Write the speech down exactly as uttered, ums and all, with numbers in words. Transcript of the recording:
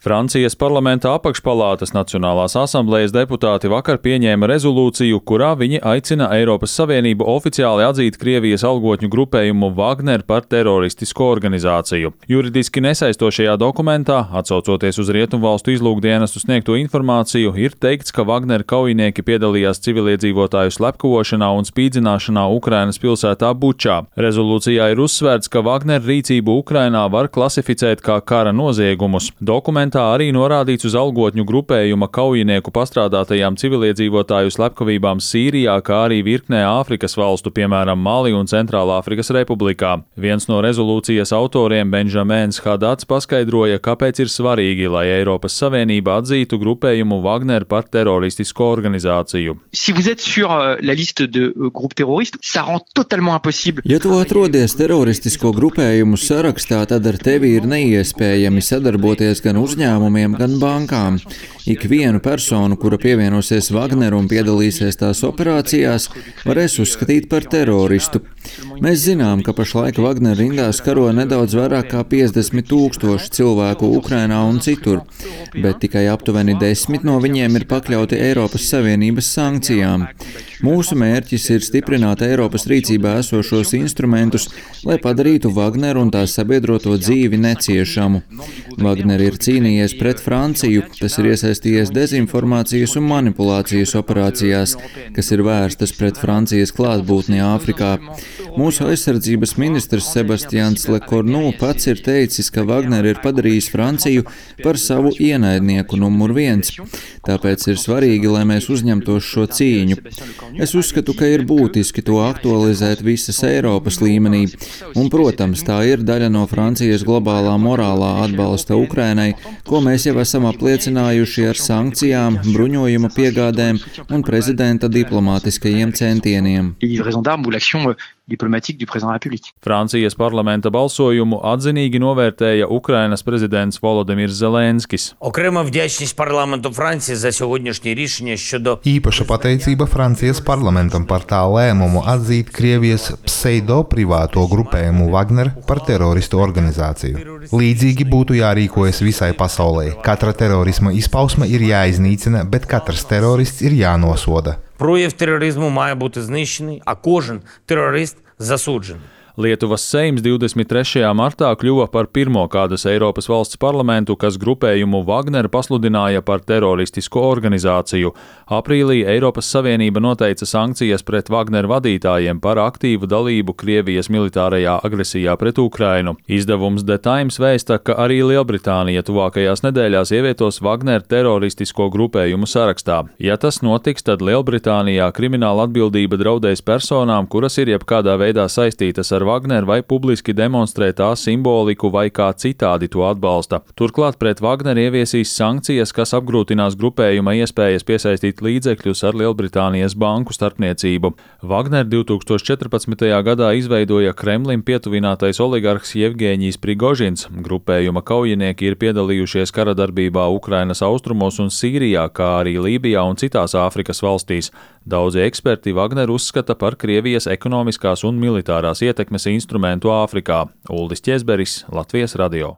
Francijas parlamenta apakšpalātas Nacionālās asamblējas deputāti vakar pieņēma rezolūciju, kurā viņi aicina Eiropas Savienību oficiāli atzīt Krievijas algotņu grupējumu Wagner par teroristisku organizāciju. Juridiski nesaistošajā dokumentā, atsaucoties uz Rietumvalstu izlūkdienestu sniegto informāciju, ir teikts, ka Wagner kaujinieki piedalījās civiliedzīvotāju slepkavošanā un spīdzināšanā Ukrainas pilsētā Bučā. Rezolūcijā ir uzsvērts, ka Wagner rīcību Ukrainā var klasificēt kā kara noziegumus. Dokumentā Tā arī norādīts uz algotņu grupējuma kaujinieku pastrādātajām civiliedzīvotāju slepkavībām Sīrijā, kā arī virknē Āfrikas valstu, piemēram, Mali un Centrālā Afrikas Republikā. Viens no rezolūcijas autoriem, Benjamins Hadats, paskaidroja, kāpēc ir svarīgi, lai Eiropas Savienība atzītu grupējumu Wagner par teroristisko organizāciju. Si vous êtes sur la liste de groupes terroristes, ça rend totalement impossible. Ja tu atrodies teroristisko grupējumu sarakstā, tad ar tevi ir neiespējami sadarboties gan uzņēmumiem, uzņēmumiem, gan bankām. Ikvienu personu, kura pievienosies Wagner un piedalīsies tās operācijās, varēs uzskatīt par teroristu. Mēs zinām, ka pašlaik Wagner rindās karo nedaudz vairāk kā piecdesmit tūkstoši cilvēku Ukrainā un citur, bet tikai aptuveni desmit no viņiem ir pakļauti Eiropas Savienības sankcijām. Mūsu mērķis ir stiprināt Eiropas rīcībā esošos instrumentus, lai padarītu Wagner un tās sabiedroto dzīvi neciešamu. Wagner ir cīnījies pret Franciju, tas ir iesaistījies dezinformācijas un manipulācijas operācijās, kas ir vērstas pret Francijas klātbūtni Āfrikā. Mūsu aizsardzības ministrs Sebastians Lecornu pats ir teicis, ka Wagner ir padarījis Franciju par savu ienaidnieku numur viens. Tāpēc ir svarīgi, lai mēs uzņemtos šo cīņu. Es uzskatu, ka ir būtiski to aktualizēt visas Eiropas līmenī. Un, protams, tā ir daļa no Francijas globālā morālā atbalsta Ukrainai, ko mēs jau esam apliecinājuši ar sankcijām, bruņojuma piegādēm un prezidenta diplomātiskajiem centieniem. Diplomatique du président de la République. Francijas parlamenta balsojumu atzinīgi novērtēja Ukrainas prezidents Volodimirs Zelenskis. Окрема вдячність парламенту Франції за сьогоднішнє рішення щодо Īpaša pateicība Francijas parlamentam par tā lēmumu atzīt Krievijas pseido-privāto grupējumu Wagner par teroristu organizāciju. Līdzīgi būtu jārīkojas visai pasaulē. Katra terorisma izpausme ir jāiznīcina, bet katrs terorists ir jānosoda. прояв тероризму має бути знищений, а кожен терорист засуджений. Lietuvas Seims divdesmit trešajā martā kļuva par pirmo kādas Eiropas valsts parlamentu, kas grupējumu Wagner pasludināja par teroristisku organizāciju. Aprīlī Eiropas Savienība noteica sankcijas pret Wagner vadītājiem par aktīvu dalību Krievijas militārajā agresijā pret Ukrainu. Izdevums The Times vēsta, ka arī Lielbritānija tuvākajās nedēļās ievietos Wagner teroristisko grupējumu sarakstā. Ja tas notiks, tad Lielbritānijā krimināla atbildība draudēs personām, kuras ir jebkādā veidā saistītas ar Wagner vai publiski demonstrē tā simboliku vai kā citādi to atbalsta. Turklāt pret Wagner ieviesīs sankcijas, kas apgrūtinās grupējuma iespējas piesaistīt līdzekļus ar Lielbritānijas banku starpniecību. Wagner divtūkstoš četrpadsmitajā gadā izveidoja Kremlim pietuvinātais oligarhs Jevgeņijs Prigožins. Grupējuma kaujinieki ir piedalījušies karadarbībā Ukrainas austrumos un Sīrijā, kā arī Lībijā un citās Āfrikas valstīs. Daudzi eksperti Wagner uzskata par Krievijas ekonomiskās un militārās ietekmes instrumentu Āfrikā. Uldis Ķezberis, Latvijas radio.